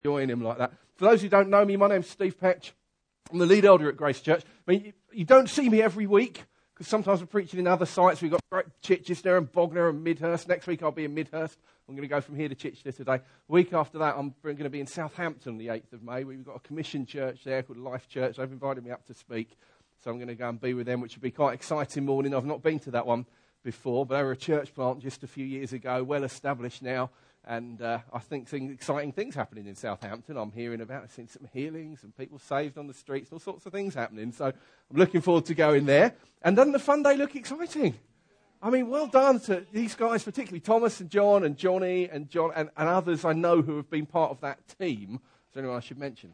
enjoying him like that. For those who don't know me, my name's Steve Petch. I'm the lead elder at Grace Church. I mean, you don't see me every week, because sometimes we're preaching in other sites. We've got Chichester and Bognor and Midhurst. Next week I'll be in Midhurst. I'm going to go from here to Chichester today. The week after that, I'm going to be in Southampton the 8th of May. We've got a commission church there called Life Church. They've invited me up to speak, so I'm going to go and be with them, which will be quite an exciting morning. I've not been to that one before, but they were a church plant just a few years ago, well established now, and I think exciting things happening in Southampton. I'm hearing about, I've seen some healings and people saved on the streets, all sorts of things happening, so I'm looking forward to going there. And doesn't the fun day look exciting? I mean, well done to these guys, particularly Thomas and John and Johnny and John and others I know who have been part of that team. Is there anyone I should mention?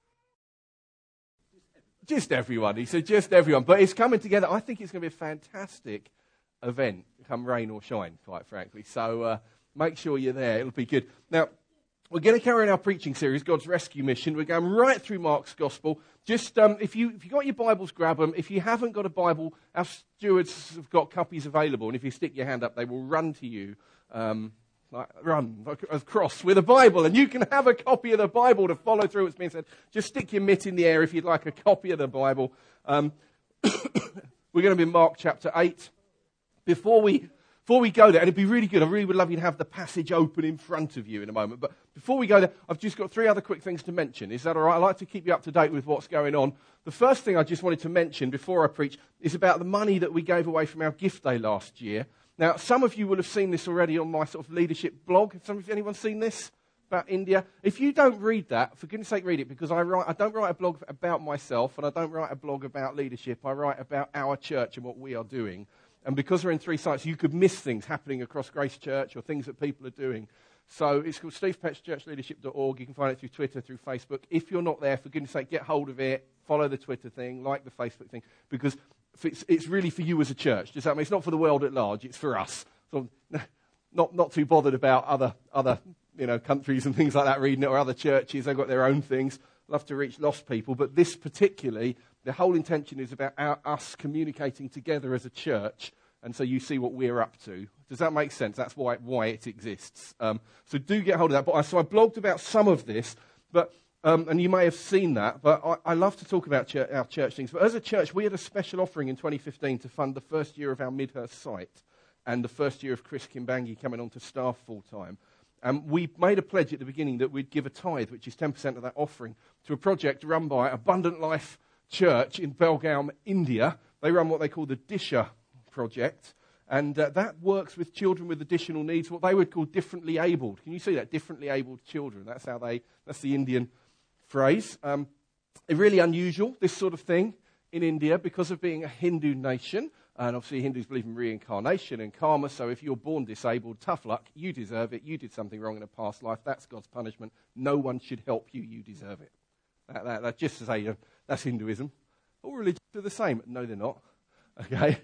Just everyone. He said just everyone. But it's coming together. I think it's going to be a fantastic event, come rain or shine, quite frankly. So make sure you're there. It'll be good. Now, we're going to carry on our preaching series, God's Rescue Mission. We're going right through Mark's Gospel. Just if you got your Bibles, grab them. If you haven't got a Bible, our stewards have got copies available. And if you stick your hand up, they will run to you, run across with a Bible. And you can have a copy of the Bible to follow through what's being said. Just stick your mitt in the air if you'd like a copy of the Bible. We're going to be in Mark chapter 8. Before we go there, and it'd be really good, I really would love you to have the passage open in front of you in a moment. But before we go there, I've just got 3 other quick things to mention. Is that all right? I'd like to keep you up to date with what's going on. The first thing I just wanted to mention before I preach is about the money that we gave away from our gift day last year. Now, some of you will have seen this already on my sort of leadership blog. Anyone seen this about India? If you don't read that, for goodness sake, read it, because I don't write a blog about myself, and I don't write a blog about leadership. I write about our church and what we are doing. And because we're in 3 sites, you could miss things happening across Grace Church or things that people are doing. So it's called stevepetchchurchleadership.org. You can find it through Twitter, through Facebook. If you're not there, for goodness sake, get hold of it. Follow the Twitter thing, like the Facebook thing, because it's really for you as a church. Does that mean it's not for the world at large? It's for us. So not too bothered about other countries and things like that reading it, or other churches. They've got their own things. Love to reach lost people, but this particularly, the whole intention is about us communicating together as a church, and so you see what we're up to. Does that make sense? That's why it exists. So do get hold of that. So I blogged about some of this, but and you may have seen that, but I love to talk about our church things. But as a church, we had a special offering in 2015 to fund the first year of our Midhurst site and the first year of Chris Kimbangi coming on to staff full-time. We made a pledge at the beginning that we'd give a tithe, which is 10% of that offering, to a project run by Abundant Life Church in Belgaum, India. They run what they call the Disha project, and that works with children with additional needs, what they would call differently abled. Can you see that? Differently abled children. That's the Indian phrase. It's really unusual, this sort of thing, in India, because of being a Hindu nation. And obviously Hindus believe in reincarnation and karma, so if you're born disabled, tough luck, you deserve it, you did something wrong in a past life, that's God's punishment, no one should help you, you deserve it. That just to say, that's Hinduism. All religions are the same. No, they're not. Okay?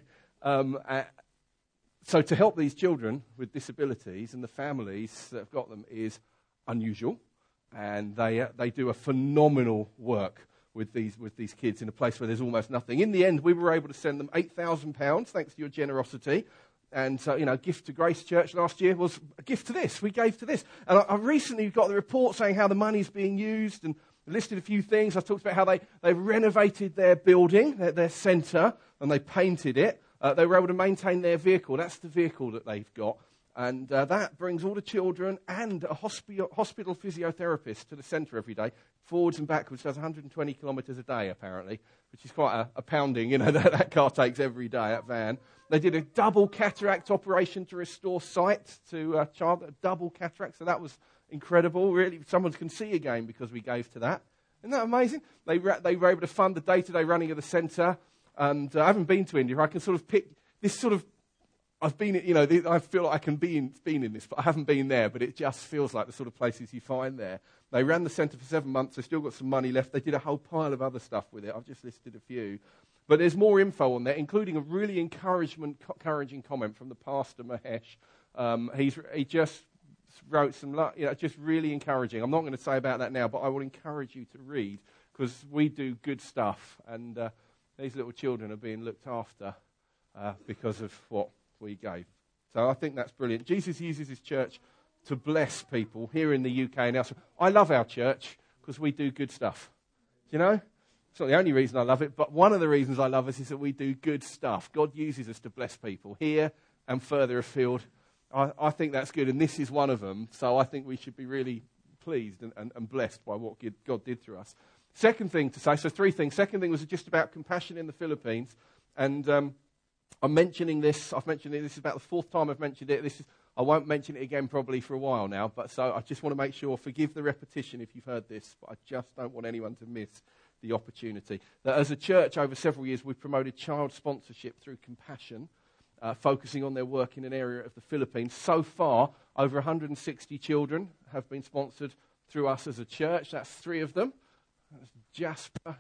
So to help these children with disabilities and the families that have got them is unusual, and they do a phenomenal work with these kids in a place where there's almost nothing. In the end, we were able to send them £8,000, thanks to your generosity. And so, a gift to Grace Church last year was a gift to this. We gave to this. And I recently got the report saying how the money's being used, and listed a few things. I talked about how they've renovated their building, their centre, and they painted it. They were able to maintain their vehicle. That's the vehicle that they've got. And that brings all the children and a hospital physiotherapist to the centre every day, forwards and backwards, does 120 kilometres a day, apparently, which is quite a pounding, that car takes every day, that van. They did a double cataract operation to restore sight to a child, a double cataract, so that was incredible. Really, someone can see again because we gave to that. Isn't that amazing? They were able to fund the day-to-day running of the centre, and I haven't been to India. I can sort of pick this sort of, I've been, I feel like I can be in this, but I haven't been there, but it just feels like the sort of places you find there. They ran the centre for 7 months. They still got some money left. They did a whole pile of other stuff with it. I've just listed a few. But there's more info on there, including a really encouraging comment from the pastor, Mahesh. He just wrote some, just really encouraging. I'm not going to say about that now, but I will encourage you to read, because we do good stuff, and these little children are being looked after because of what we gave. So I think that's brilliant. Jesus uses his church to bless people here in the UK and elsewhere. I love our church because we do good stuff. Do you know? It's not the only reason I love it, but one of the reasons I love us is that we do good stuff. God uses us to bless people here and further afield. I think that's good, and this is one of them. So I think we should be really pleased and blessed by what God did through us. Second thing to say, so three things. Second thing was just about compassion in the Philippines. And I'm mentioning this. I've mentioned it. This is about the fourth time I've mentioned it. I won't mention it again probably for a while now. But so I just want to make sure, forgive the repetition if you've heard this, but I just don't want anyone to miss the opportunity. That as a church over several years, we've promoted child sponsorship through Compassion, focusing on their work in an area of the Philippines. So far, over 160 children have been sponsored through us as a church. That's three of them. That's Jasper,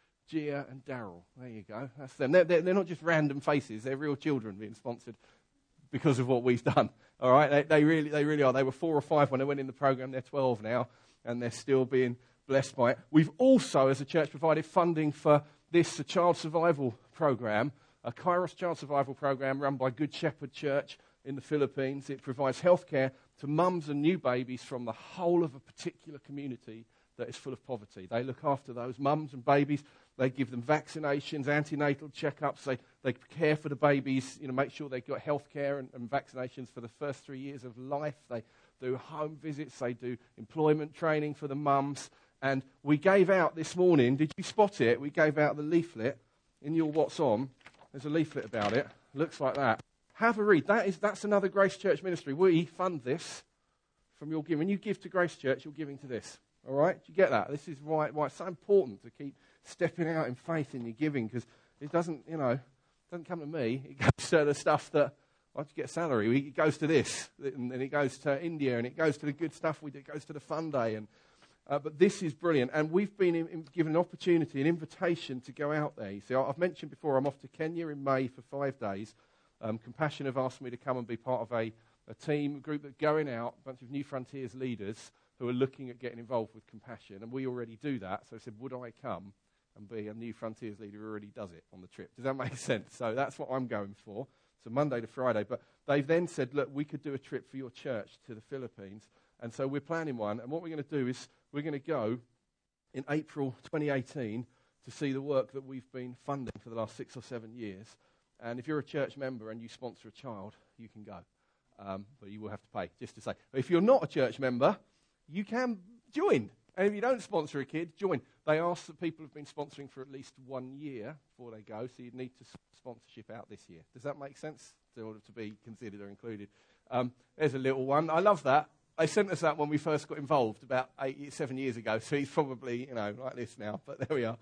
Gia and Daryl. There you go. That's them. They're not just random faces. They're real children being sponsored because of what we've done. All right? They really are. They were 4 or 5 when they went in the program. They're 12 now, and they're still being blessed by it. We've also, as a church, provided funding for this child survival program, a Kairos child survival program run by Good Shepherd Church in the Philippines. It provides healthcare to mums and new babies from the whole of a particular community that is full of poverty. They look after those mums and babies. They give them vaccinations, antenatal checkups. They care for the babies, make sure they've got healthcare and vaccinations for the first 3 years of life. They do home visits. They do employment training for the mums. And we gave out this morning, did you spot it? We gave out the leaflet in your What's On. There's a leaflet about it. Looks like that. Have a read. That's another Grace Church ministry. We fund this from your giving. When you give to Grace Church, you're giving to this. All right? Do you get that? This is why it's so important to keep stepping out in faith in your giving, because it doesn't come to me. It goes to the stuff that I have to get a salary. It goes to this, and then it goes to India, and it goes to the good stuff we do. It goes to the fun day, but this is brilliant. And we've been given an opportunity, an invitation to go out there. You see, I've mentioned before, I'm off to Kenya in May for 5 days. Compassion have asked me to come and be part of a team, a group that are going out, a bunch of New Frontiers leaders who are looking at getting involved with Compassion. And we already do that. So I said, would I come and be a New Frontiers leader who already does it on the trip? Does that make sense? So that's what I'm going for. So Monday to Friday. But they've then said, look, we could do a trip for your church to the Philippines. And so we're planning one. And what we're going to do is we're going to go in April 2018 to see the work that we've been funding for the last 6 or 7 years. And if you're a church member and you sponsor a child, you can go. But you will have to pay, just to say. But if you're not a church member, you can join. And if you don't sponsor a kid, join. They ask that people have been sponsoring for at least 1 year before they go, so you'd need to sponsorship out this year. Does that make sense in order to be considered or included? There's a little one. I love that. They sent us that when we first got involved about 7 years ago, so he's probably, like this now, but there we are.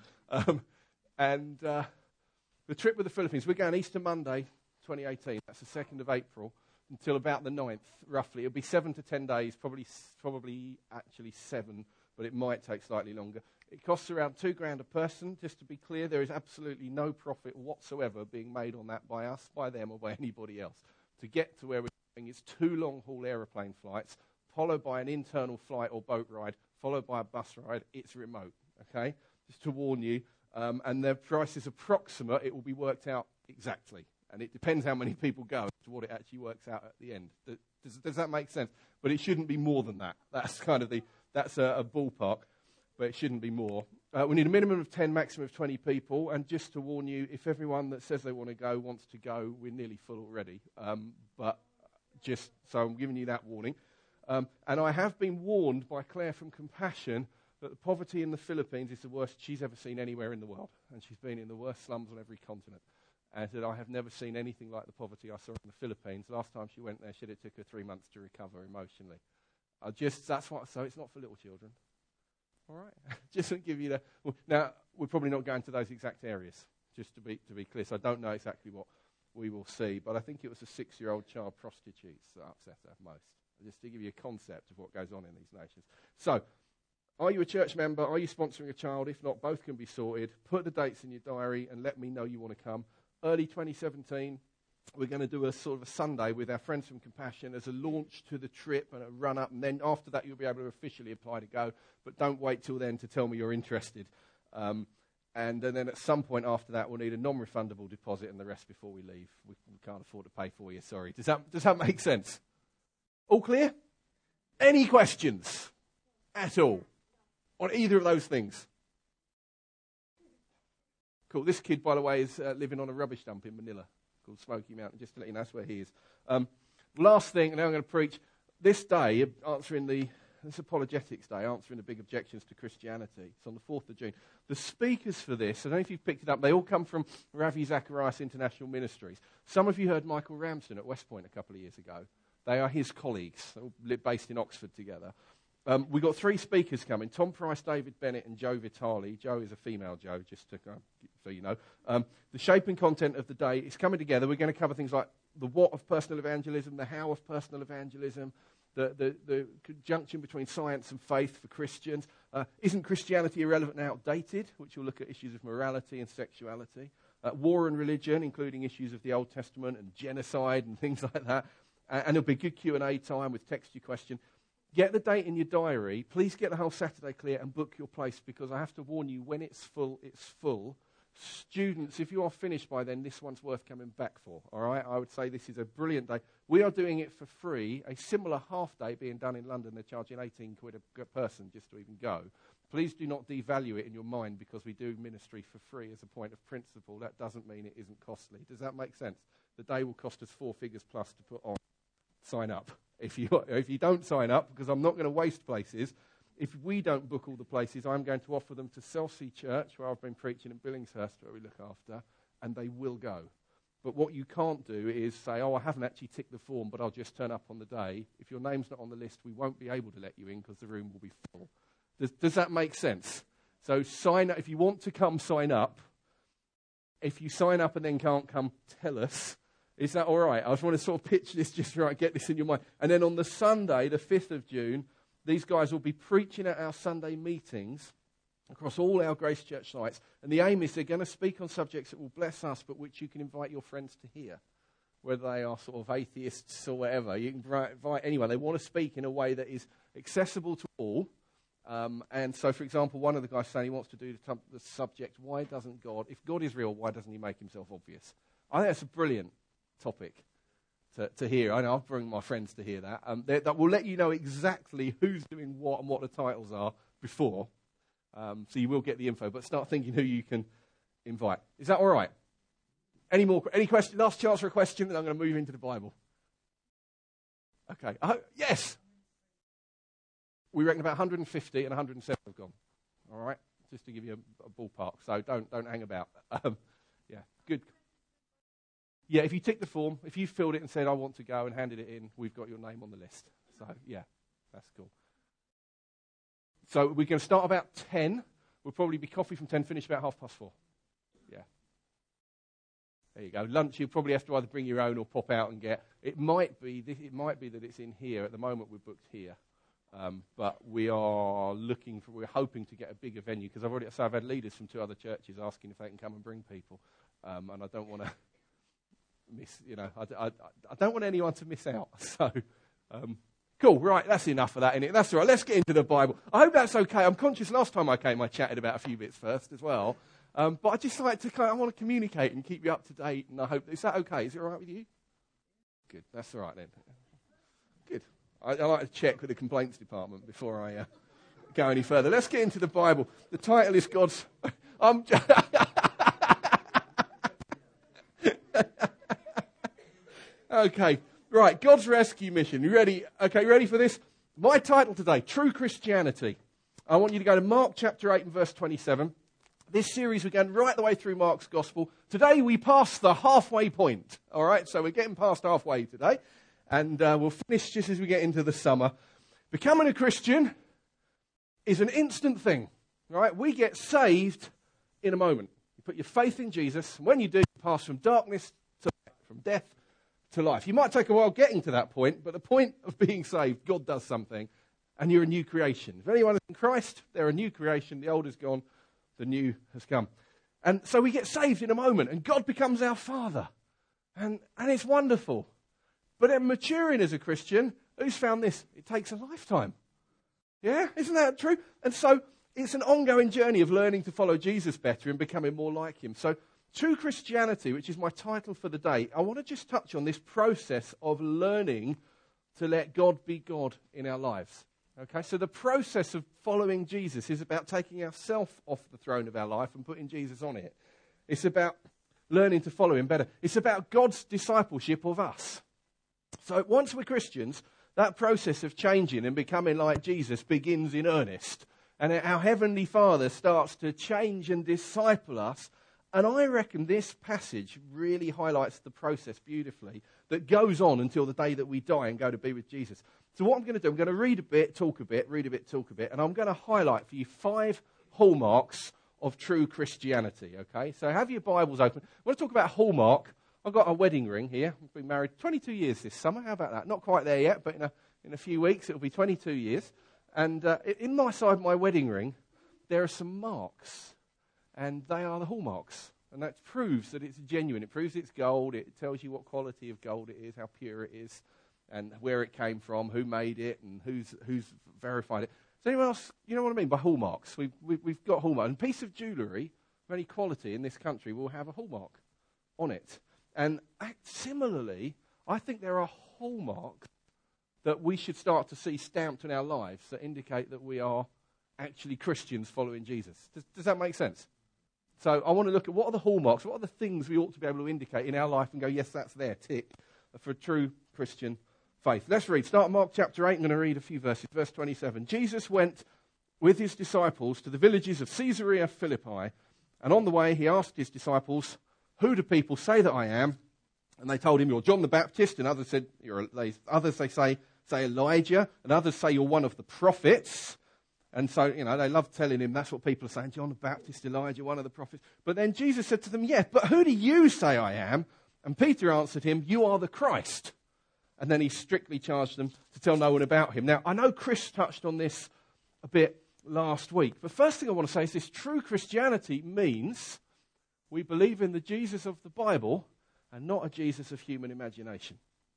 The trip with the Philippines, we're going Easter Monday, 2018. That's the 2nd of April, until about the 9th, roughly. It'll be 7 to 10 days, probably actually 7, but it might take slightly longer. It costs around $2,000 a person. Just to be clear, there is absolutely no profit whatsoever being made on that by us, by them, or by anybody else. To get to where we're going, it's 2 long-haul aeroplane flights, followed by an internal flight or boat ride, followed by a bus ride. It's remote, okay? Just to warn you. And the price is approximate. It will be worked out exactly. And it depends how many people go to what it actually works out at the end. Does that make sense? But it shouldn't be more than that. That's kind of that's a ballpark, but it shouldn't be more. We need a minimum of 10, maximum of 20 people. And just to warn you, if everyone that says they want to go wants to go, we're nearly full already. But just so I'm giving you that warning. And I have been warned by Claire from Compassion that the poverty in the Philippines is the worst she's ever seen anywhere in the world. And she's been in the worst slums on every continent. And said, I have never seen anything like the poverty I saw in the Philippines. Last time she went there, it took her 3 months to recover emotionally. So it's not for little children. All right? Just to give you that. Well, now, we're probably not going to those exact areas, just to be clear. So I don't know exactly what we will see. But I think it was a 6-year-old child prostitute that upset her most. Just to give you a concept of what goes on in these nations. So, are you a church member? Are you sponsoring a child? If not, both can be sorted. Put the dates in your diary and let me know you want to come. Early 2017, we're going to do a sort of a Sunday with our friends from Compassion as a launch to the trip and a run-up. And then after that, you'll be able to officially apply to go. But don't wait till then to tell me you're interested. And then at some point after that, we'll need a non-refundable deposit and the rest before we leave. We can't afford to pay for you, sorry. Does that make sense? All clear? Any questions at all on either of those things? Cool. This kid, by the way, is living on a rubbish dump in Manila called Smoky Mountain, just to let you know that's where he is. Last thing, and now I'm going to preach. This day, this Apologetics Day, answering the big objections to Christianity. It's on the 4th of June. The speakers for this, I don't know if you've picked it up, they all come from Ravi Zacharias International Ministries. Some of you heard Michael Ramsden at West Point a couple of years ago. They are his colleagues, based in Oxford together. We've got 3 speakers coming, Tom Price, David Bennett and Joe Vitale. Joe is a female Joe, just to, so you know. The shape and content of the day is coming together. We're going to cover things like the what of personal evangelism, the how of personal evangelism, the conjunction between science and faith for Christians. Isn't Christianity irrelevant and outdated? Which will look at issues of morality and sexuality. War and religion, including issues of the Old Testament and genocide and things like that. And there'll be good Q&A time with text your question. Get the date in your diary. Please get the whole Saturday clear and book your place, because I have to warn you, when it's full, it's full. Students, if you are finished by then, this one's worth coming back for, all right? I would say this is a brilliant day. We are doing it for free. A similar half day being done in London. They're charging 18 quid a person just to even go. Please do not devalue it in your mind because we do ministry for free as a point of principle. That doesn't mean it isn't costly. Does that make sense? The day will cost us 4 figures plus to put on. Sign up. If you don't sign up, because I'm not going to waste places, if we don't book all the places, I'm going to offer them to Selsey Church, where I've been preaching in Billingshurst, where we look after, and they will go. But what you can't do is say, I haven't actually ticked the form, but I'll just turn up on the day. If your name's not on the list, we won't be able to let you in because the room will be full. Does that make sense? So sign up. If you want to come, sign up. If you sign up and then can't come, tell us. Is that all right? I just want to sort of pitch this just right, get this in your mind. And then on the Sunday, the 5th of June, these guys will be preaching at our Sunday meetings across all our Grace Church sites. And the aim is they're going to speak on subjects that will bless us, but which you can invite your friends to hear, whether they are sort of atheists or whatever. You can invite anyone. They want to speak in a way that is accessible to all. And so, for example, one of the guys saying he wants to do the subject, why doesn't God, if God is real, why doesn't he make himself obvious? I think that's a brilliant topic to hear. I know I've brought my friends to hear that. That will let you know exactly who's doing what and what the titles are before. So you will get the info, but start thinking who you can invite. Is that all right? Any question? Last chance for a question, then I'm going to move into the Bible. Okay. Yes. We reckon about 150 and 107 have gone. All right? Just to give you a ballpark. So don't hang about. Yeah, good. Yeah, if you tick the form, if you filled it and said, I want to go and handed it in, we've got your name on the list. So, yeah, that's cool. So we're going to start about 10. We'll probably be coffee from 10, finish about 4:30. Yeah. There you go. Lunch, you'll probably have to either bring your own or pop out and get. It might be that it's in here. At the moment, we're booked here. But we're hoping to get a bigger venue, because I've had leaders from 2 other churches asking if they can come and bring people. And I don't want to I don't want anyone to miss out. So, cool, right, that's enough of that, innit? That's all right, let's get into the Bible. I hope that's okay. I'm conscious last time I came, I chatted about a few bits first as well. But I just like to I want to communicate and keep you up to date, and I hope, is that okay? Is it all right with you? Good, that's all right then. Good. I like to check with the complaints department before I go any further. Let's get into the Bible. The title is God's... Okay, right, God's rescue mission. You ready? Okay, ready for this? My title today, True Christianity. I want you to go to Mark chapter 8 and verse 27. This series, we're going right the way through Mark's Gospel. Today, we pass the halfway point. All right, so we're getting past halfway today. And we'll finish just as we get into the summer. Becoming a Christian is an instant thing. Right? We get saved in a moment. You put your faith in Jesus. And when you do, you pass from darkness to light, from death to life. You might take a while getting to that point, but the point of being saved, God does something, and you're a new creation. If anyone is in Christ, they're a new creation. The old is gone, the new has come. And so we get saved in a moment, and God becomes our Father. And it's wonderful. But then maturing as a Christian, who's found this? It takes a lifetime. Yeah? Isn't that true? And so it's an ongoing journey of learning to follow Jesus better and becoming more like him. So True Christianity, which is my title for the day, I want to just touch on this process of learning to let God be God in our lives. Okay, so the process of following Jesus is about taking ourselves off the throne of our life and putting Jesus on it. It's about learning to follow him better. It's about God's discipleship of us. So once we're Christians, that process of changing and becoming like Jesus begins in earnest. And our Heavenly Father starts to change and disciple us. And I reckon this passage really highlights the process beautifully that goes on until the day that we die and go to be with Jesus. So what I'm going to do, I'm going to read a bit, talk a bit, read a bit, talk a bit, and I'm going to highlight for you 5 hallmarks of true Christianity, okay? So have your Bibles open. I want to talk about hallmark. I've got a wedding ring here. I've been married 22 years this summer. How about that? Not quite there yet, but in a few weeks it'll be 22 years. And in my side of my wedding ring, there are some marks, and they are the hallmarks. And that proves that it's genuine. It proves it's gold. It tells you what quality of gold it is, how pure it is, and where it came from, who made it, and who's verified it. Does anyone else, you know what I mean by hallmarks? We've got hallmarks. And a piece of jewellery of any quality in this country will have a hallmark on it. And similarly, I think there are hallmarks that we should start to see stamped in our lives that indicate that we are actually Christians following Jesus. Does that make sense? So I want to look at what are the hallmarks, what are the things we ought to be able to indicate in our life and go, yes, that's there, tick, for true Christian faith. Let's read. Start Mark chapter 8. I'm going to read a few verses. Verse 27. Jesus went with his disciples to the villages of Caesarea Philippi, and on the way he asked his disciples, who do people say that I am? And they told him, you're John the Baptist, and others said, others they say Elijah, and others say you're one of the prophets. And so, they love telling him that's what people are saying, John the Baptist, Elijah, one of the prophets. But then Jesus said to them, yeah, but who do you say I am? And Peter answered him, you are the Christ. And then he strictly charged them to tell no one about him. Now, I know Chris touched on this a bit last week, but first thing I want to say is this: true Christianity means we believe in the Jesus of the Bible and not a Jesus of human imagination.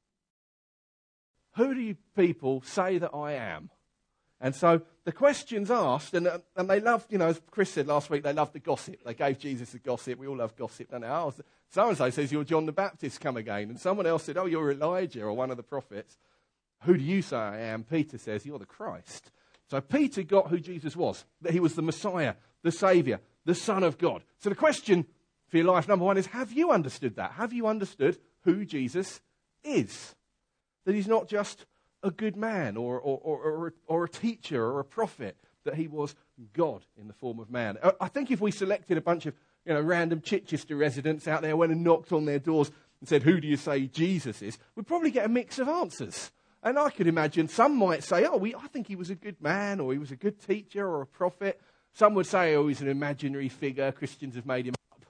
Who do you people say that I am? And so the question's asked, and they loved, as Chris said last week, they loved the gossip. They gave Jesus the gossip. We all love gossip, don't they? Oh, so-and-so says you're John the Baptist, come again. And someone else said, oh, you're Elijah or one of the prophets. Who do you say I am? Peter says, you're the Christ. So Peter got who Jesus was, that he was the Messiah, the Saviour, the Son of God. So the question for your life, number one, is have you understood that? Have you understood who Jesus is? That he's not just a good man or a teacher or a prophet, that he was God in the form of man. I think if we selected a bunch of random Chichester residents out there, went and knocked on their doors and said, who do you say Jesus is? We'd probably get a mix of answers. And I could imagine some might say, I think he was a good man, or he was a good teacher or a prophet. Some would say, he's an imaginary figure. Christians have made him up.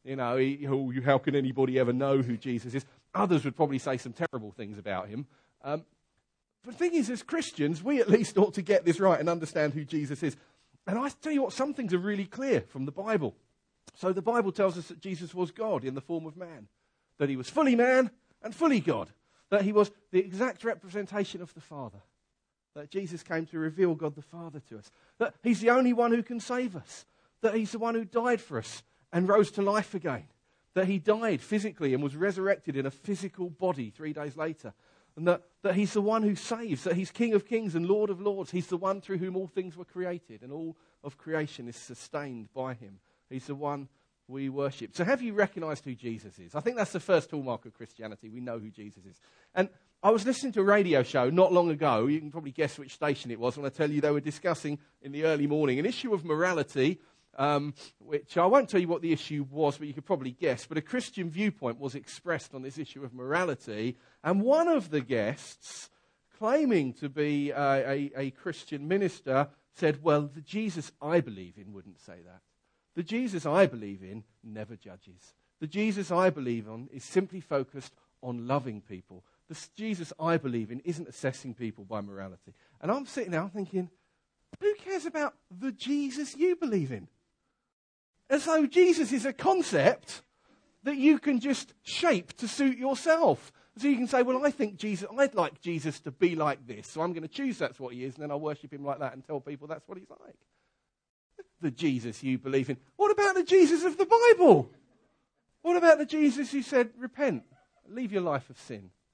How can anybody ever know who Jesus is? Others would probably say some terrible things about him. But the thing is, as Christians, we at least ought to get this right and understand who Jesus is. And I tell you what, some things are really clear from the Bible. So the Bible tells us that Jesus was God in the form of man, that he was fully man and fully God, that he was the exact representation of the Father, that Jesus came to reveal God the Father to us, that he's the only one who can save us, that he's the one who died for us and rose to life again, that he died physically and was resurrected in a physical body 3 days later, and that he's the one who saves, that he's King of kings and Lord of lords. He's the one through whom all things were created, and all of creation is sustained by him. He's the one we worship. So have you recognized who Jesus is? I think that's the first hallmark of Christianity. We know who Jesus is. And I was listening to a radio show not long ago. You can probably guess which station it was when I tell you they were discussing in the early morning an issue of morality, which I won't tell you what the issue was, but you could probably guess. But a Christian viewpoint was expressed on this issue of morality. And one of the guests, claiming to be a Christian minister, said, well, the Jesus I believe in wouldn't say that. The Jesus I believe in never judges. The Jesus I believe in is simply focused on loving people. The Jesus I believe in isn't assessing people by morality. And I'm sitting there thinking, who cares about the Jesus you believe in? As though Jesus is a concept that you can just shape to suit yourself. So you can say, well, I'd like Jesus to be like this, so I'm going to choose that's what he is, and then I'll worship him like that and tell people that's what he's like. The Jesus you believe in. What about the Jesus of the Bible? What about the Jesus who said, repent, leave your life of sin,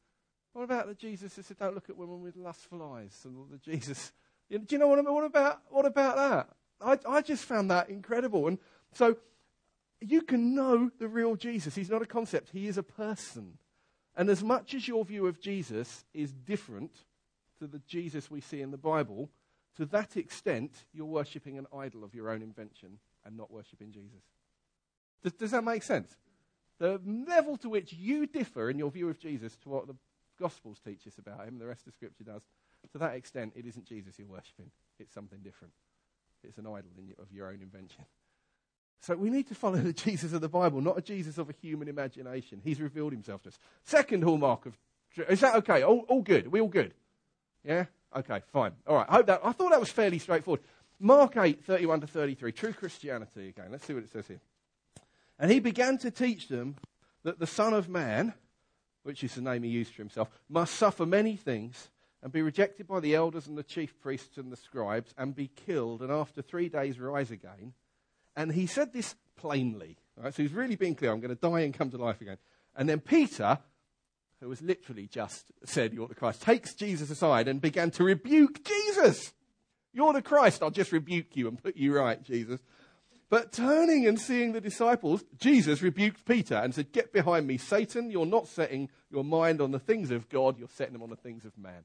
What about the Jesus who said, don't look at women with lustful eyes? And the Jesus, do you know what I mean? What about that? I just found that incredible. And so you can know the real Jesus. He's not a concept. He is a person. And as much as your view of Jesus is different to the Jesus we see in the Bible, to that extent, you're worshipping an idol of your own invention and not worshipping Jesus. Does that make sense? The level to which you differ in your view of Jesus to what the Gospels teach us about him, the rest of Scripture does, to that extent, it isn't Jesus you're worshipping. It's something different. It's an idol of your own invention. So we need to follow the Jesus of the Bible, not a Jesus of a human imagination. He's revealed himself to us. Second hallmark of truth. Is that okay? All good? Are we all good? Yeah? Okay, fine. All right. I thought that was fairly straightforward. Mark 8, 31 to 33. True Christianity again. Let's see what it says here. And he began to teach them that the Son of Man, which is the name he used for himself, must suffer many things and be rejected by the elders and the chief priests and the scribes and be killed and after 3 days rise again. And he said this plainly. Right? So he's really being clear. I'm going to die and come to life again. And then Peter, who was literally just said, you're the Christ, takes Jesus aside and began to rebuke Jesus. You're the Christ. I'll just rebuke you and put you right, Jesus. But turning and seeing the disciples, Jesus rebuked Peter and said, get behind me, Satan. You're not setting your mind on the things of God. You're setting them on the things of man.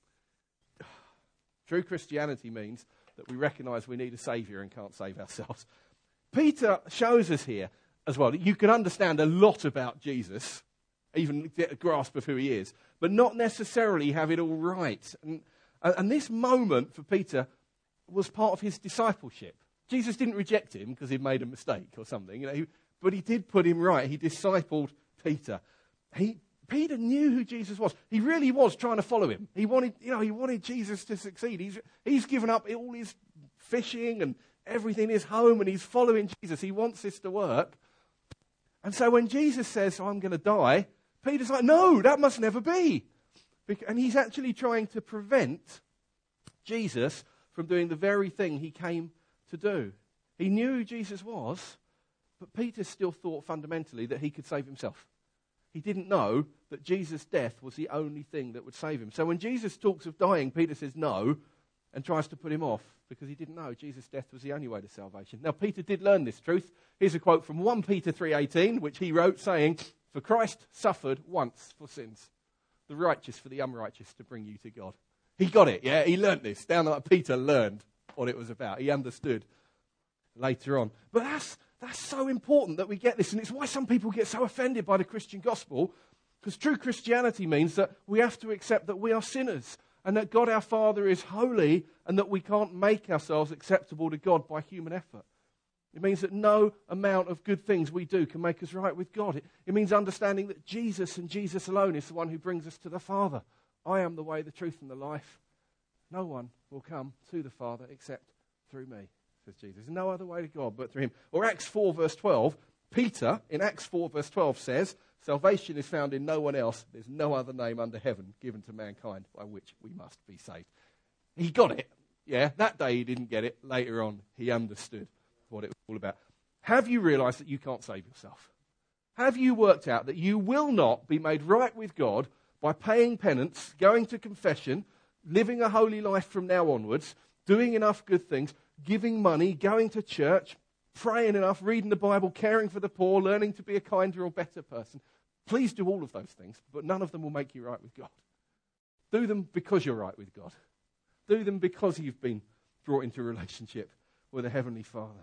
True Christianity means that we recognize we need a saviour and can't save ourselves. Peter shows us here as well that you can understand a lot about Jesus, even get a grasp of who he is, but not necessarily have it all right. And this moment for Peter was part of his discipleship. Jesus didn't reject him because he'd made a mistake or something, but he did put him right. He discipled Peter. Peter knew who Jesus was. He really was trying to follow him. He wanted Jesus to succeed. He's given up all his fishing and everything, his home, and he's following Jesus. He wants this to work. And so when Jesus says, I'm going to die, Peter's like, no, that must never be. And he's actually trying to prevent Jesus from doing the very thing he came to do. He knew who Jesus was, but Peter still thought fundamentally that he could save himself. He didn't know that Jesus' death was the only thing that would save him. So when Jesus talks of dying, Peter says no and tries to put him off because he didn't know Jesus' death was the only way to salvation. Now, Peter did learn this truth. Here's a quote from 1 Peter 3:18, which he wrote, saying, for Christ suffered once for sins, the righteous for the unrighteous, to bring you to God. He got it, yeah? He learnt this. Down like Peter learned what it was about. He understood later on. But that's so important that we get this, and it's why some people get so offended by the Christian gospel, because true Christianity means that we have to accept that we are sinners and that God our Father is holy and that we can't make ourselves acceptable to God by human effort. It means that no amount of good things we do can make us right with God. It means understanding that Jesus and Jesus alone is the one who brings us to the Father. I am the way, the truth, and the life. No one will come to the Father except through me, says Jesus. No other way to God but through him. Or Acts 4 verse 12, Peter in Acts 4 verse 12 says, salvation is found in no one else. There's no other name under heaven given to mankind by which we must be saved. He got it. Yeah, that day he didn't get it. Later on, he understood what it was all about. Have you realized that you can't save yourself? Have you worked out that you will not be made right with God by paying penance, going to confession, living a holy life from now onwards, doing enough good things, giving money, going to church, praying enough, reading the Bible, caring for the poor, learning to be a kinder or better person? Please do all of those things, but none of them will make you right with God. Do them because you're right with God. Do them because you've been brought into a relationship with a Heavenly Father.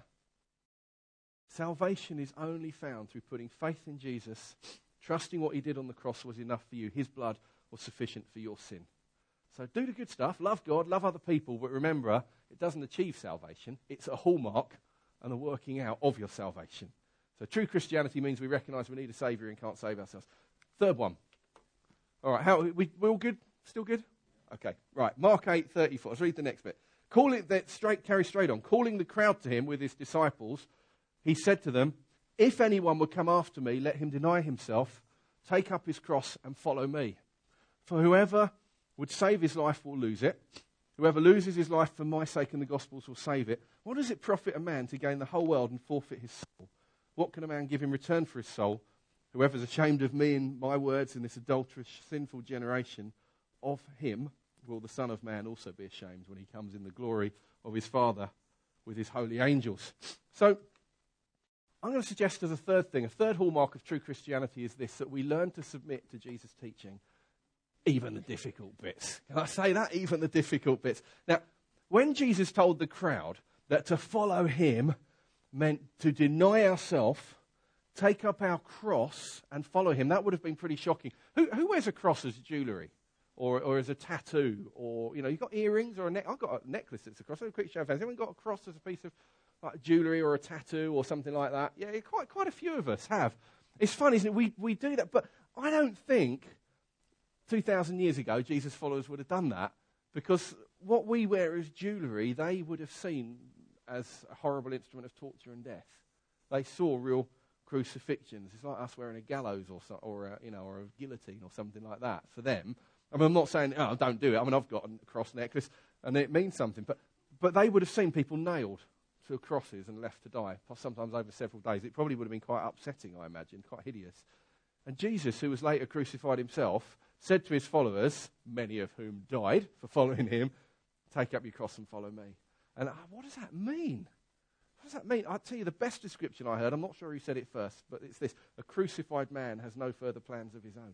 Salvation is only found through putting faith in Jesus, trusting what he did on the cross was enough for you. His blood was sufficient for your sin. So do the good stuff, love God, love other people, but remember, it doesn't achieve salvation. It's a hallmark and a working out of your salvation. So true Christianity means we recognize we need a saviour and can't save ourselves. Third one. All right, we all good? Still good? Okay, right. Mark 8:34. Let's read the next bit. Carry straight on. Calling the crowd to him with his disciples, he said to them, if anyone would come after me, let him deny himself, take up his cross and follow me. For whoever would save his life will lose it. Whoever loses his life for my sake and the gospel's will save it. What does it profit a man to gain the whole world and forfeit his soul? What can a man give in return for his soul? Whoever's ashamed of me and my words in this adulterous, sinful generation, of him will the Son of Man also be ashamed when he comes in the glory of his Father with his holy angels. So, I'm going to suggest as a third thing, a third hallmark of true Christianity is this, that we learn to submit to Jesus' teaching, even the difficult bits. Can I say that? Even the difficult bits. Now, when Jesus told the crowd that to follow him meant to deny ourselves, take up our cross and follow him, that would have been pretty shocking. Who wears a cross as jewellery? Or as a tattoo? Or, you've got earrings or a I've got a necklace that's a cross. I've a quick show of hands. Anyone got a cross as a piece of like jewellery or a tattoo or something like that? Yeah, quite a few of us have. It's fun, isn't it? We do that, but I don't think 2,000 years ago Jesus' followers would have done that, because what we wear as jewellery, they would have seen as a horrible instrument of torture and death. They saw real crucifixions. It's like us wearing a gallows or a guillotine or something like that for them. I mean, I'm not saying, don't do it. I mean, I've got a cross necklace and it means something, but they would have seen people nailed to crosses and left to die, sometimes over several days. It probably would have been quite upsetting, I imagine, quite hideous. And Jesus, who was later crucified himself, said to his followers, many of whom died for following him, take up your cross and follow me. And what does that mean? What does that mean? I'll tell you the best description I heard. I'm not sure who said it first, but it's this. A crucified man has no further plans of his own.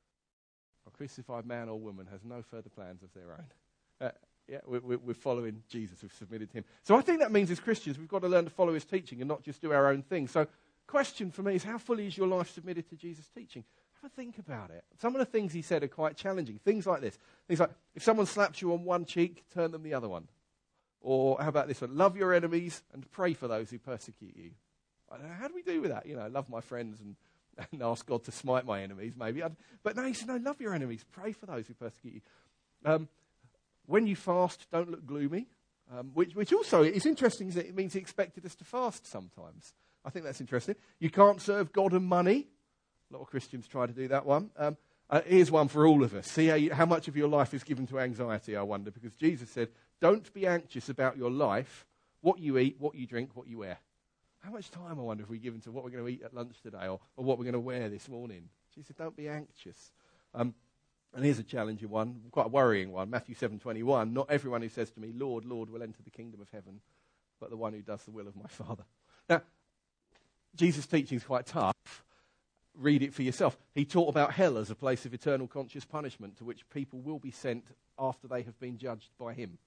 A crucified man or woman has no further plans of their own. We're following Jesus. We've submitted to him. So I think that means as Christians, we've got to learn to follow his teaching and not just do our own thing. So question for me is, how fully is your life submitted to Jesus' teaching? Have a think about it. Some of the things he said are quite challenging. Things like this. Things like, if someone slaps you on one cheek, turn them the other one. Or how about this one? Love your enemies and pray for those who persecute you. I don't know, how do we do with that? Love my friends and ask God to smite my enemies, maybe. But no, he said, no, love your enemies. Pray for those who persecute you. When you fast, don't look gloomy. Which also is interesting, isn't it? It means he expected us to fast sometimes. I think that's interesting. You can't serve God and money. A lot of Christians try to do that one. Here's one for all of us. See how much of your life is given to anxiety, I wonder, because Jesus said, don't be anxious about your life, what you eat, what you drink, what you wear. How much time, I wonder, have we given to what we're going to eat at lunch today or what we're going to wear this morning? Jesus said, don't be anxious. And here's a challenging one, quite a worrying one. Matthew 7:21, not everyone who says to me, Lord, Lord, will enter the kingdom of heaven, but the one who does the will of my Father. Now, Jesus' teaching is quite tough. Read it for yourself. He taught about hell as a place of eternal conscious punishment to which people will be sent after they have been judged by him.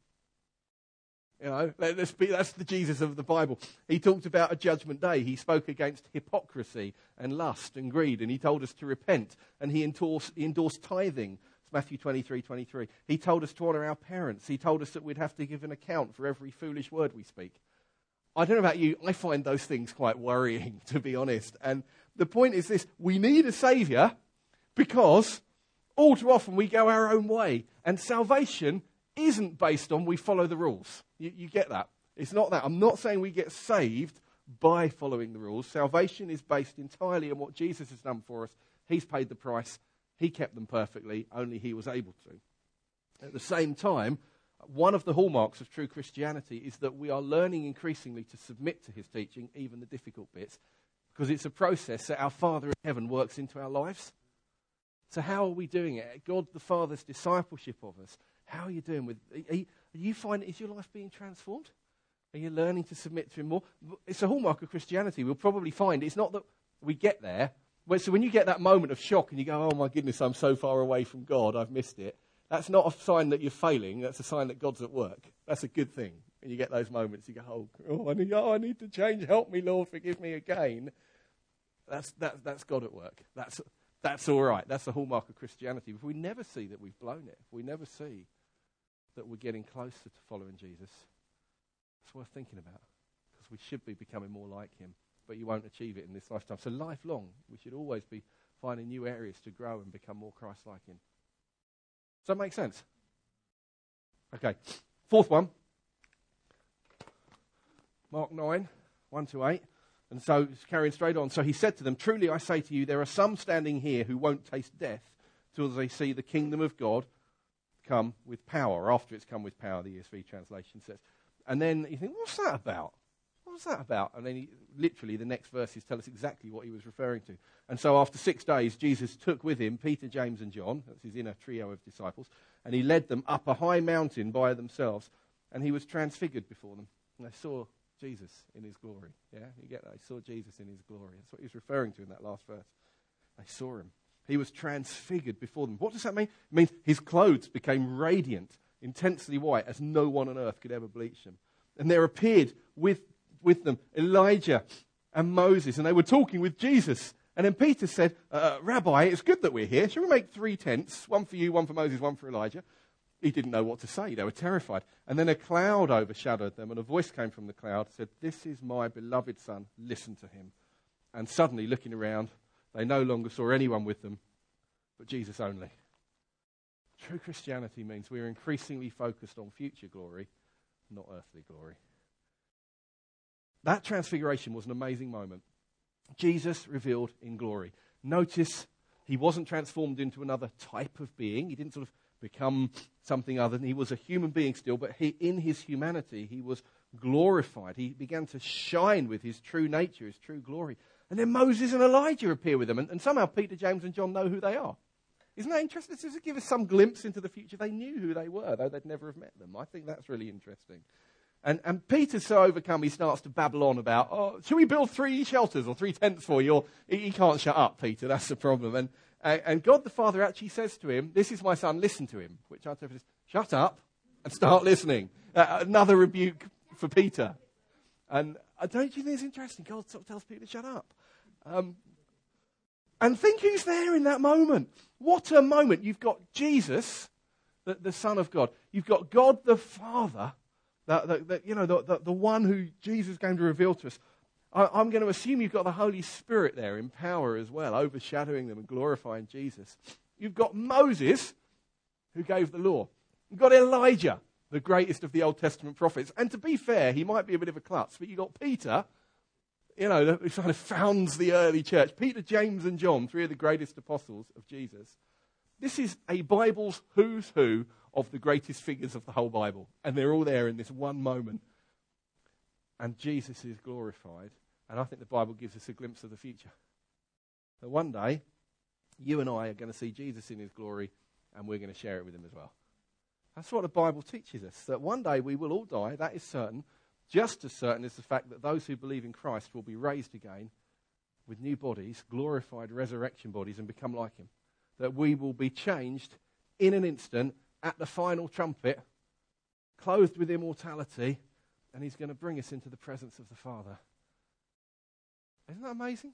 That's the Jesus of the Bible. He talked about a judgment day. He spoke against hypocrisy and lust and greed, and he told us to repent, and he endorsed tithing. It's Matthew 23:23. He told us to honour our parents. He told us that we'd have to give an account for every foolish word we speak. I don't know about you, I find those things quite worrying, to be honest. And the point is this, we need a saviour because all too often we go our own way. And salvation isn't based on we follow the rules. You get that? It's not that. I'm not saying we get saved by following the rules. Salvation is based entirely on what Jesus has done for us. He's paid the price. He kept them perfectly. Only he was able to. At the same time, one of the hallmarks of true Christianity is that we are learning increasingly to submit to his teaching, even the difficult bits, because it's a process that our Father in heaven works into our lives. So how are we doing it? God the Father's discipleship of us. How are you doing with? Are you finding, is your life being transformed? Are you learning to submit to him more? It's a hallmark of Christianity. We'll probably find it's not that we get there. So when you get that moment of shock and you go, oh my goodness, I'm so far away from God, I've missed it. That's not a sign that you're failing. That's a sign that God's at work. That's a good thing. And you get those moments, you go, I need to change. Help me, Lord, forgive me again. That's God at work. That's all right. That's the hallmark of Christianity. If we never see that we've blown it, if we never see that we're getting closer to following Jesus, it's worth thinking about, because we should be becoming more like him, but you won't achieve it in this lifetime. So lifelong, we should always be finding new areas to grow and become more Christ-like in. Does that make sense? Okay. Fourth one. Mark 9, 1-8. And so, it's carrying straight on. So he said to them, truly I say to you, there are some standing here who won't taste death till they see the kingdom of God come with power. Or after it's come with power, the ESV translation says. And then you think, what's that about? was that about? And then literally the next verses tell us exactly what he was referring to. And so after 6 days, Jesus took with him Peter, James and John, that's his inner trio of disciples, and he led them up a high mountain by themselves, and he was transfigured before them. And they saw Jesus in his glory. Yeah, you get that? They saw Jesus in his glory. That's what he was referring to in that last verse. They saw him. He was transfigured before them. What does that mean? It means his clothes became radiant, intensely white, as no one on earth could ever bleach them. And there appeared with them Elijah and Moses, and they were talking with Jesus. And then Peter said, Rabbi, it's good that we're here. Shall we make 3 tents? One for you, one for Moses, one for Elijah. He didn't know what to say. They were terrified. And then a cloud overshadowed them, and a voice came from the cloud, said, this is my beloved son, listen to him. And suddenly, looking around, they no longer saw anyone with them, but Jesus only. True Christianity means we're increasingly focused on future glory, not earthly glory. That transfiguration was an amazing moment. Jesus revealed in glory. Notice he wasn't transformed into another type of being. He didn't sort of become something other than he was a human being still, but in his humanity he was glorified. He began to shine with his true nature, his true glory. And then Moses and Elijah appear with them, and somehow Peter, James and John know who they are. Isn't that interesting? Does it give us some glimpse into the future? They knew who they were, though they'd never have met them. I think that's really interesting. And Peter's so overcome, he starts to babble on about, should we build 3 shelters or 3 tents for you? Or, he can't shut up, Peter, that's the problem. And God the Father actually says to him, this is my son, listen to him. Which I interpret as, shut up and start listening. Another rebuke for Peter. And don't you think it's interesting? God sort of tells Peter to shut up. And think who's there in that moment. What a moment. You've got Jesus, the Son of God. You've got God the Father, the one who Jesus is going to reveal to us. I'm going to assume you've got the Holy Spirit there in power as well, overshadowing them and glorifying Jesus. You've got Moses, who gave the law. You've got Elijah, the greatest of the Old Testament prophets. And to be fair, he might be a bit of a klutz, but you've got Peter, who kind of founds the early church. Peter, James and John, 3 of the greatest apostles of Jesus. This is a Bible's who's who of the greatest figures of the whole Bible. And they're all there in this one moment. And Jesus is glorified. And I think the Bible gives us a glimpse of the future. That one day, you and I are going to see Jesus in his glory, and we're going to share it with him as well. That's what the Bible teaches us, that one day we will all die, that is certain. Just as certain is the fact that those who believe in Christ will be raised again with new bodies, glorified resurrection bodies, and become like him. That we will be changed in an instant at the final trumpet, clothed with immortality, and he's going to bring us into the presence of the Father. Isn't that amazing?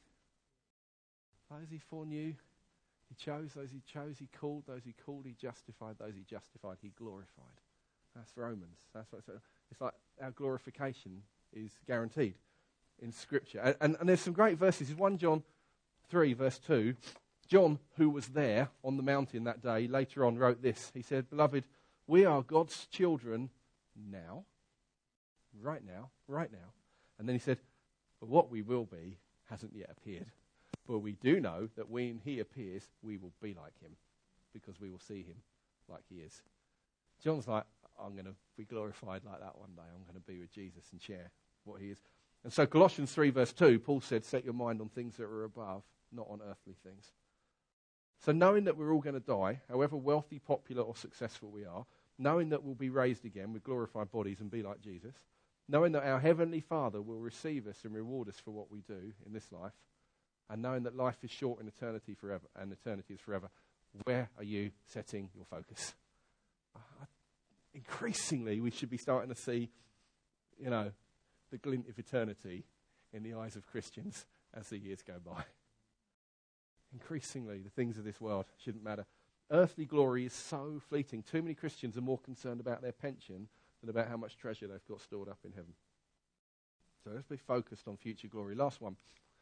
Those he foreknew, he chose. Those he chose, he called. Those he called, he justified. Those he justified, he glorified. That's Romans. That's what it's like. Our glorification is guaranteed in Scripture. And there's some great verses. 1 John 3, verse 2. John, who was there on the mountain that day, later on wrote this. He said, beloved, we are God's children now. Right now. And then he said, but what we will be hasn't yet appeared. But we do know that when he appears, we will be like him, because we will see him like he is. John's like, I'm going to be glorified like that one day. I'm going to be with Jesus and share what he is. And so Colossians 3 verse 2, Paul said, set your mind on things that are above, not on earthly things. So knowing that we're all going to die, however wealthy, popular or successful we are, knowing that we'll be raised again with glorified bodies and be like Jesus, knowing that our Heavenly Father will receive us and reward us for what we do in this life, and knowing that life is short in eternity forever, and eternity is forever, where are you setting your focus? Increasingly, we should be starting to see, the glint of eternity in the eyes of Christians as the years go by. Increasingly, the things of this world shouldn't matter. Earthly glory is so fleeting. Too many Christians are more concerned about their pension than about how much treasure they've got stored up in heaven. So let's be focused on future glory. Last one.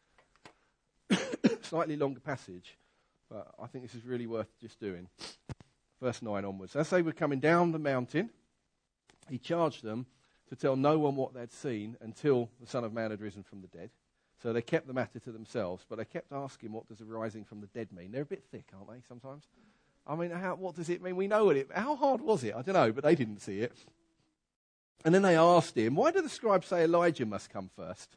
Slightly longer passage, but I think this is really worth just doing. Verse 9 onwards. As they were coming down the mountain, he charged them to tell no one what they'd seen until the Son of Man had risen from the dead. So they kept the matter to themselves, but they kept asking, what does the rising from the dead mean? They're a bit thick, aren't they, sometimes? I mean, what does it mean? We know how hard was it? I don't know, but they didn't see it. And then they asked him, why do the scribes say Elijah must come first?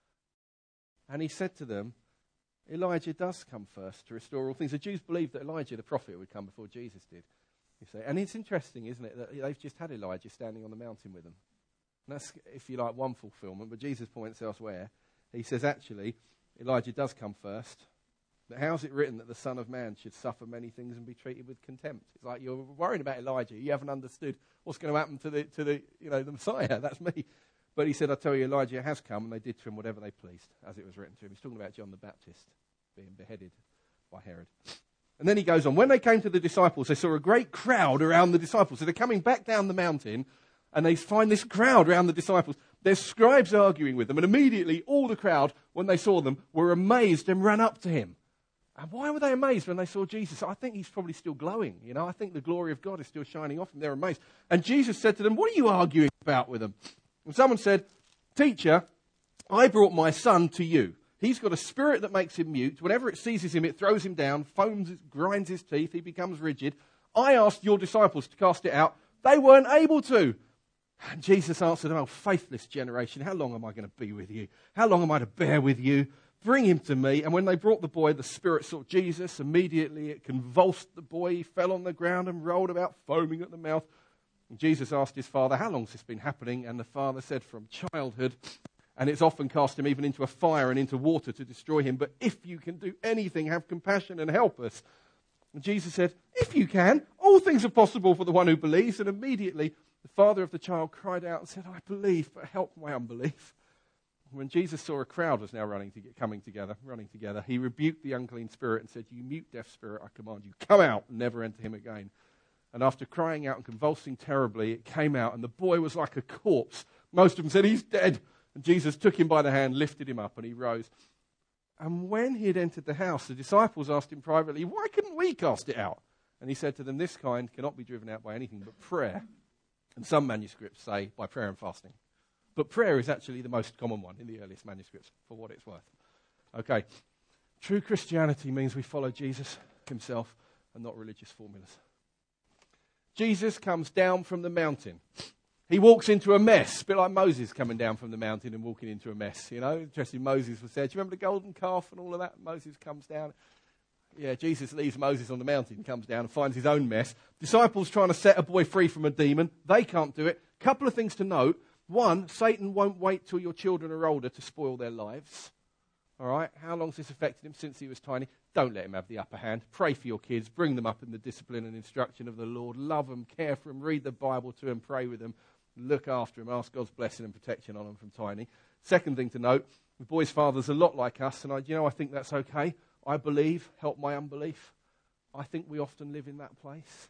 And he said to them, Elijah does come first to restore all things. The Jews believed that Elijah, the prophet, would come before Jesus did. You see. And it's interesting, isn't it, that they've just had Elijah standing on the mountain with them. And that's, if you like, one fulfillment. But Jesus points elsewhere. He says, actually, Elijah does come first. But how's it written that the Son of Man should suffer many things and be treated with contempt? It's like you're worrying about Elijah. You haven't understood what's going to happen to the Messiah. That's me. But he said, I tell you, Elijah has come, and they did to him whatever they pleased, as it was written to him. He's talking about John the Baptist being beheaded by Herod. And then he goes on. When they came to the disciples, they saw a great crowd around the disciples. So they're coming back down the mountain, and they find this crowd around the disciples. There's scribes arguing with them, and immediately all the crowd, when they saw them, were amazed and ran up to him. And why were they amazed when they saw Jesus? I think he's probably still glowing. I think the glory of God is still shining off him. They're amazed. And Jesus said to them, what are you arguing about with them? And someone said, Teacher, I brought my son to you. He's got a spirit that makes him mute. Whenever it seizes him, it throws him down, foams, grinds his teeth, he becomes rigid. I asked your disciples to cast it out. They weren't able to. And Jesus answered them, faithless generation, how long am I going to be with you? How long am I to bear with you? Bring him to me. And when they brought the boy, the spirit saw Jesus. Immediately it convulsed the boy. He fell on the ground and rolled about, foaming at the mouth. And Jesus asked his father, how long has this been happening? And the father said, from childhood. And it's often cast him even into a fire and into water to destroy him. But if you can do anything, have compassion and help us. And Jesus said, if you can, all things are possible for the one who believes. And immediately the father of the child cried out and said, I believe, but help my unbelief. When Jesus saw a crowd was now running together, he rebuked the unclean spirit and said, you mute, deaf spirit, I command you, come out and never enter him again. And after crying out and convulsing terribly, it came out, and the boy was like a corpse. Most of them said, he's dead. And Jesus took him by the hand, lifted him up, and he rose. And when he had entered the house, the disciples asked him privately, why couldn't we cast it out? And he said to them, this kind cannot be driven out by anything but prayer. And some manuscripts say by prayer and fasting. But prayer is actually the most common one in the earliest manuscripts, for what it's worth. Okay, true Christianity means we follow Jesus himself and not religious formulas. Jesus comes down from the mountain. He walks into a mess, a bit like Moses coming down from the mountain and walking into a mess. Interesting, Moses was there. Do you remember the golden calf and all of that? Moses comes down. Yeah, Jesus leaves Moses on the mountain, comes down and finds his own mess. Disciples trying to set a boy free from a demon. They can't do it. Couple of things to note. One, Satan won't wait till your children are older to spoil their lives. All right? How long has this affected him since he was tiny? Don't let him have the upper hand. Pray for your kids. Bring them up in the discipline and instruction of the Lord. Love them, care for them, read the Bible to them, pray with them, look after them, ask God's blessing and protection on them from tiny. Second thing to note, the boy's father's a lot like us, and I think that's okay. I believe, help my unbelief. I think we often live in that place.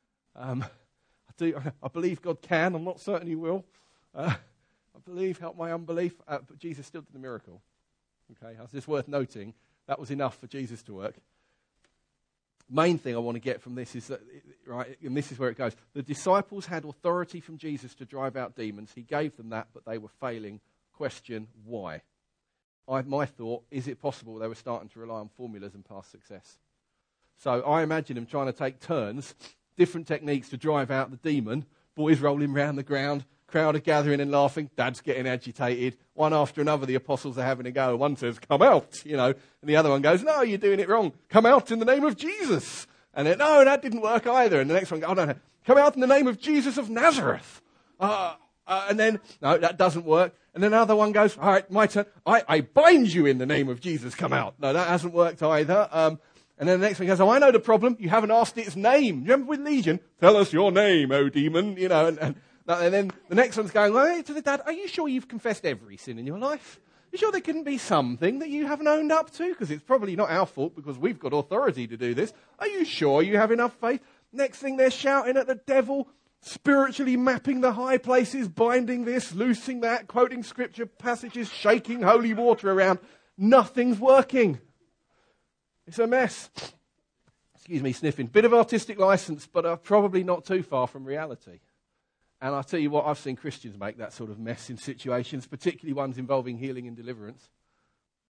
I believe God can. I'm not certain he will. I believe, help my unbelief. But Jesus still did the miracle. Okay, it's just worth noting that was enough for Jesus to work. Main thing I want to get from this is that, right, and this is where it goes. The disciples had authority from Jesus to drive out demons. He gave them that, but they were failing. Question, why? My thought, is it possible they were starting to rely on formulas and past success? So I imagine them trying to take turns, different techniques to drive out the demon, boys rolling around the ground, crowd are gathering and laughing, dad's getting agitated, one after another the apostles are having a go. One says, come out, and the other one goes, no, you're doing it wrong. Come out in the name of Jesus. And then, no, that didn't work either. And the next one goes, oh, no, come out in the name of Jesus of Nazareth. And then, no, that doesn't work. And then another one goes, all right, my turn. I bind you in the name of Jesus, come out. No, that hasn't worked either. And then the next one goes, oh, I know the problem. You haven't asked its name. Remember with Legion? Tell us your name, O demon. And then the next one's going, well, to the dad, are you sure you've confessed every sin in your life? Are you sure there couldn't be something that you haven't owned up to? Because it's probably not our fault because we've got authority to do this. Are you sure you have enough faith? Next thing they're shouting at the devil, spiritually mapping the high places, binding this, loosing that, quoting scripture passages, shaking holy water around. Nothing's working. It's a mess. Excuse me, sniffing. Bit of artistic license, but probably not too far from reality. And I'll tell you what, I've seen Christians make that sort of mess in situations, particularly ones involving healing and deliverance.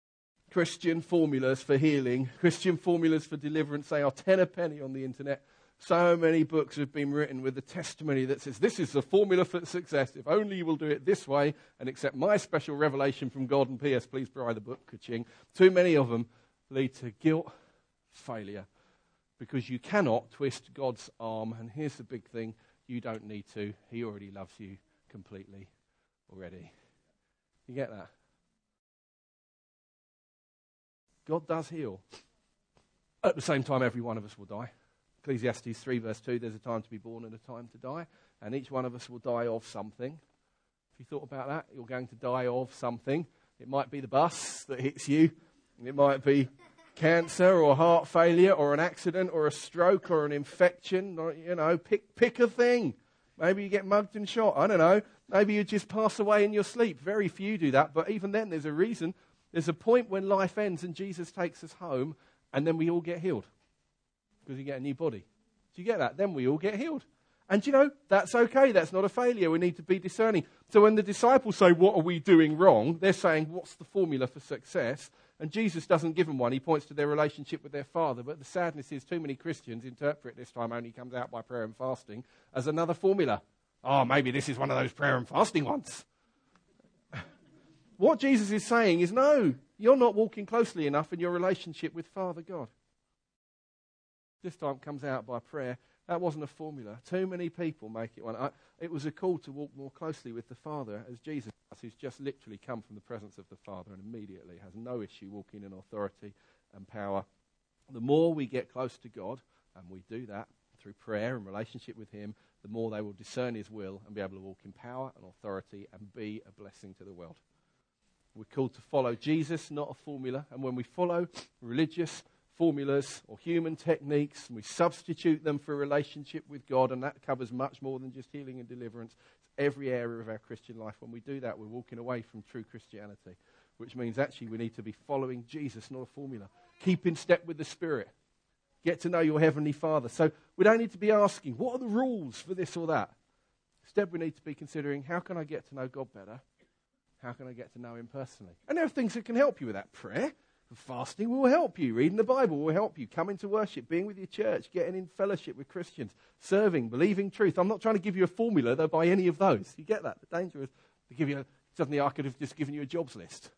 Christian formulas for healing, Christian formulas for deliverance, they are 10 a penny on the internet. So many books have been written with the testimony that says, this is the formula for success. If only you will do it this way and accept my special revelation from God, and P.S. please buy the book, ka-ching. Too many of them lead to guilt, failure, because you cannot twist God's arm. And here's the big thing, you don't need to. He already loves you completely already. You get that? God does heal. At the same time, every one of us will die. Ecclesiastes 3 verse 2, there's a time to be born and a time to die, and each one of us will die of something. If you thought about that, you're going to die of something. It might be the bus that hits you. It might be cancer or heart failure or an accident or a stroke or an infection. Or, pick a thing. Maybe you get mugged and shot. I don't know. Maybe you just pass away in your sleep. Very few do that, but even then there's a reason. There's a point when life ends and Jesus takes us home, and then we all get healed. Because you get a new body. Do you get that? Then we all get healed. And that's okay. That's not a failure. We need to be discerning. So when the disciples say, what are we doing wrong? They're saying, what's the formula for success? And Jesus doesn't give them one. He points to their relationship with their Father. But the sadness is too many Christians interpret this time only comes out by prayer and fasting as another formula. Oh, maybe this is one of those prayer and fasting ones. What Jesus is saying is, no, you're not walking closely enough in your relationship with Father God. This time comes out by prayer. That wasn't a formula. Too many people make it one. It was a call to walk more closely with the Father as Jesus does, who's just literally come from the presence of the Father and immediately has no issue walking in authority and power. The more we get close to God, and we do that through prayer and relationship with Him, the more they will discern His will and be able to walk in power and authority and be a blessing to the world. We're called to follow Jesus, not a formula. And when we follow religious formulas or human techniques, and we substitute them for a relationship with God, and that covers much more than just healing and deliverance. It's every area of our Christian life. When we do that, we're walking away from true Christianity, which means actually we need to be following Jesus, not a formula. Keep in step with the Spirit. Get to know your Heavenly Father. So we don't need to be asking, what are the rules for this or that? Instead, we need to be considering, how can I get to know God better? How can I get to know Him personally? And there are things that can help you with that. Prayer. Fasting will help you. Reading the Bible will help you. Coming to worship, being with your church, getting in fellowship with Christians, serving, believing truth. I'm not trying to give you a formula, though, by any of those. You get that? The danger is to give you suddenly I could have just given you a jobs list.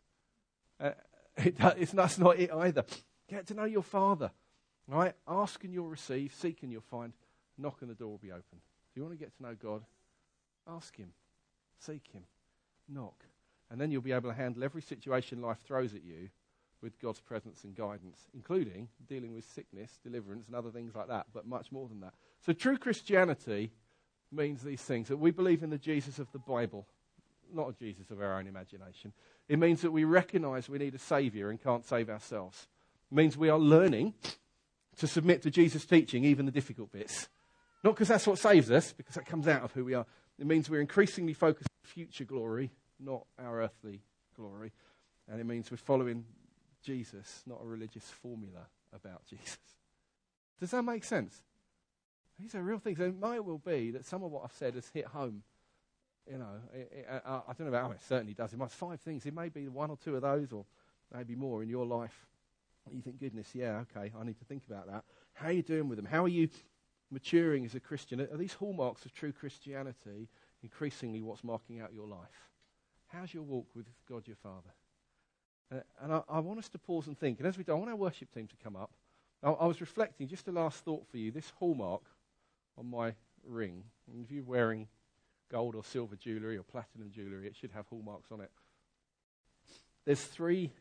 That's not it either. Get to know your Father. Right? Ask and you'll receive. Seek and you'll find. Knock and the door will be open. If you want to get to know God, ask Him. Seek Him. Knock. And then you'll be able to handle every situation life throws at you with God's presence and guidance, including dealing with sickness, deliverance, and other things like that, but much more than that. So true Christianity means these things, that we believe in the Jesus of the Bible, not a Jesus of our own imagination. It means that we recognize we need a Saviour and can't save ourselves. It means we are learning to submit to Jesus' teaching, even the difficult bits. Not because that's what saves us, because that comes out of who we are. It means we're increasingly focused on future glory, not our earthly glory. And it means we're following Jesus, not a religious formula about Jesus. Does that make sense? These are real things. It might well be that some of what I've said has hit home. I don't know about how it certainly does. It might 5 things. It may be one or 2 of those, or maybe more in your life. You think, goodness, yeah, okay, I need to think about that. How are you doing with them? How are you maturing as a Christian? Are these hallmarks of true Christianity increasingly what's marking out your life? How's your walk with God your Father? And I want us to pause and think. And as we do, I want our worship team to come up. I was reflecting, just a last thought for you, this hallmark on my ring. And if you're wearing gold or silver jewellery or platinum jewellery, it should have hallmarks on it. There's 3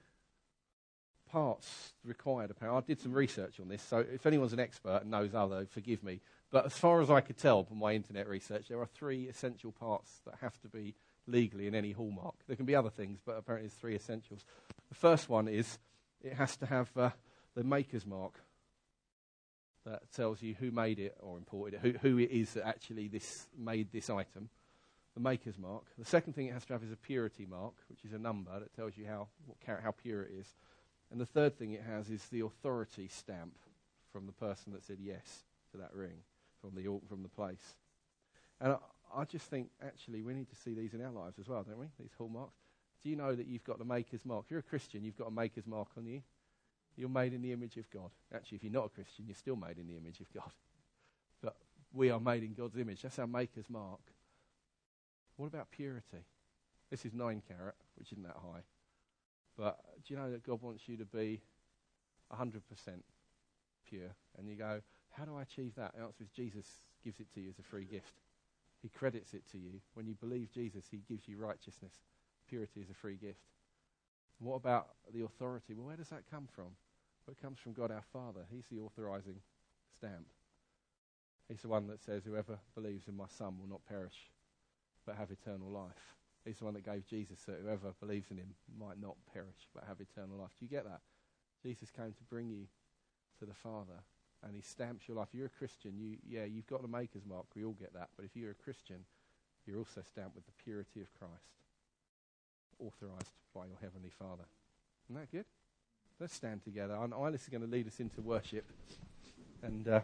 parts required, apparently. I did some research on this, so if anyone's an expert and knows other, forgive me. But as far as I could tell from my internet research, there are 3 essential parts that have to be legally in any hallmark. There can be other things, but apparently there's 3 essentials. The first one is it has to have the maker's mark that tells you who made it or imported it, who it is that actually made this item. The maker's mark. The second thing it has to have is a purity mark, which is a number that tells you how pure it is. And the third thing it has is the authority stamp from the person that said yes to that ring, from the place. And I just think, actually, we need to see these in our lives as well, don't we? These hallmarks. Do you know that you've got the maker's mark? If you're a Christian, you've got a maker's mark on you. You're made in the image of God. Actually, if you're not a Christian, you're still made in the image of God. we are made in God's image. That's our maker's mark. What about purity? This is 9 carat, which isn't that high. But do you know that God wants you to be 100% pure? And you go, how do I achieve that? The answer is Jesus gives it to you as a free gift. He credits it to you. When you believe Jesus, he gives you righteousness. Purity is a free gift. And what about the authority? Well, where does that come from? Well, it comes from God our Father. He's the authorizing stamp. He's the one that says, whoever believes in my Son will not perish, but have eternal life. He's the one that gave Jesus so that whoever believes in him might not perish, but have eternal life. Do you get that? Jesus came to bring you to the Father, and he stamps your life. If you're a Christian, you've got the maker's mark. We all get that. But if you're a Christian, you're also stamped with the purity of Christ, authorized by your Heavenly Father. Isn't that good? Let's stand together. And Ilis is going to lead us into worship. And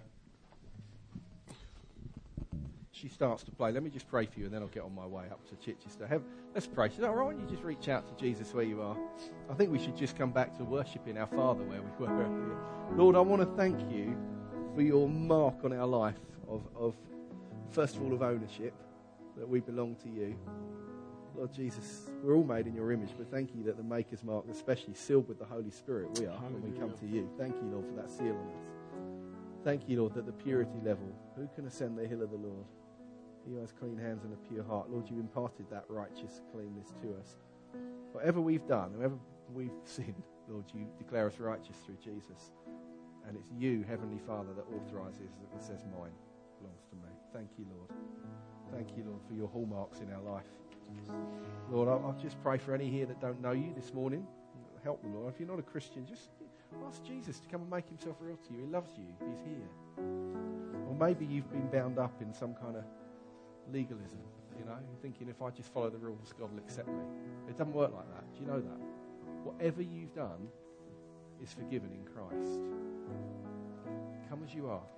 she starts to play. Let me just pray for you, and then I'll get on my way up to Chichester. Let's pray. Is that all right? Why don't you just reach out to Jesus where you are? I think we should just come back to worshiping our Father where we were earlier. Lord, I want to thank you for your mark on our life of first of all, of ownership, that we belong to you. Lord Jesus, we're all made in your image, but thank you that the Maker's mark, especially sealed with the Holy Spirit, we are when we come to you. Thank you, Lord, for that seal on us. Thank you, Lord, that the purity level, who can ascend the hill of the Lord? He who has clean hands and a pure heart. Lord, you imparted that righteous cleanness to us. Whatever we've done, whatever we've sinned, Lord, you declare us righteous through Jesus. And it's you, Heavenly Father, that authorizes, that says mine belongs to me. Thank you, Lord. Thank you, Lord, for your hallmarks in our life. Lord, I'll just pray for any here that don't know you this morning. Help them, Lord. If you're not a Christian, just ask Jesus to come and make himself real to you. He loves you. He's here. Or maybe you've been bound up in some kind of legalism, thinking if I just follow the rules, God will accept me. It doesn't work like that. Do you know that? Whatever you've done is forgiven in Christ. Come as you are.